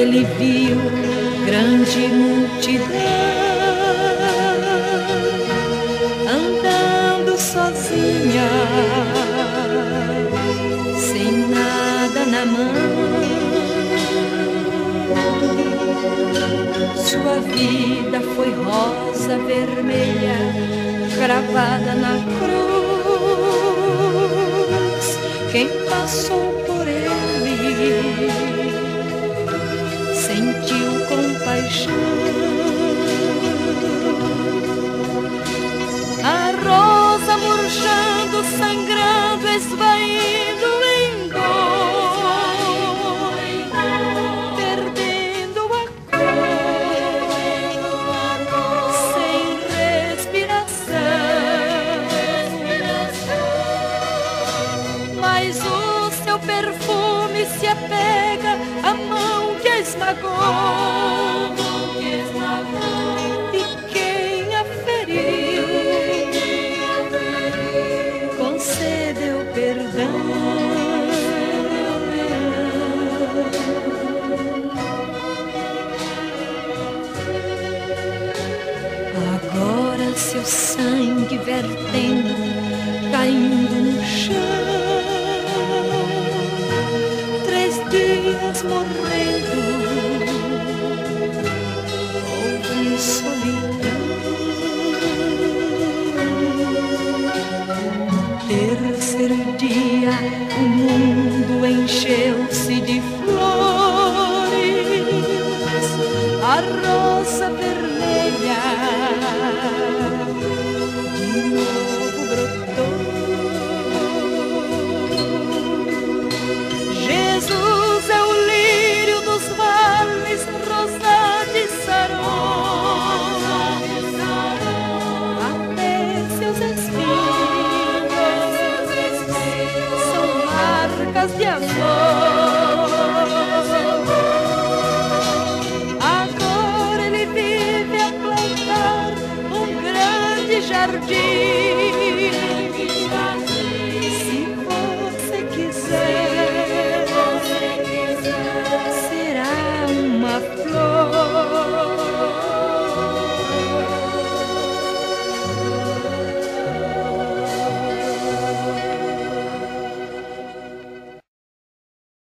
ele viu grande multidão andando sozinha, sem nada na mão. Sua vida foi rosa vermelha cravada na cruz. Quem passou por ele sentiu compaixão. A rosa murchando, sangrando, esvaindo em dor, perdendo a cor, sem respiração. Mas o seu perfume se apega à mão que a esmagou. E quem a feriu concedeu perdão. Agora seu sangue vertendo, caindo no chão, 3 dias morrendo, houve solidão. Terceiro dia o mundo encheu-se de flores, a rosa vermelha de novo brotou. Jesus é o lírio dos vales, rosa de Saron, até seus espinhos são marcas de amor. Agora ele vive a plantar um grande jardim